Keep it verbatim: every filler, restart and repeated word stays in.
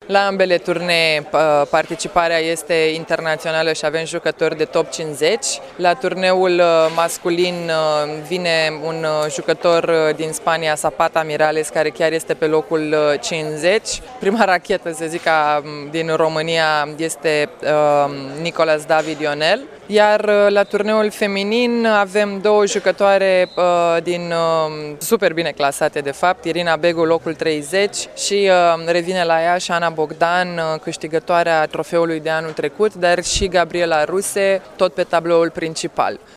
La ambele turnee participarea este internațională și avem jucători de top cincizeci. La turneul masculin vine un jucător din Spania, Zapata Mirales, care chiar este pe locul cincizeci. Prima rachetă, să zic, din România este Nicolas David Ionel. Iar la turneul feminin avem două jucătoare din super bine clasate, de fapt, Irina Begu, locul treizeci, și revine la ea și Ana Bogdan, câștigătoarea trofeului de anul trecut, dar și Gabriela Ruse, tot pe tabloul principal.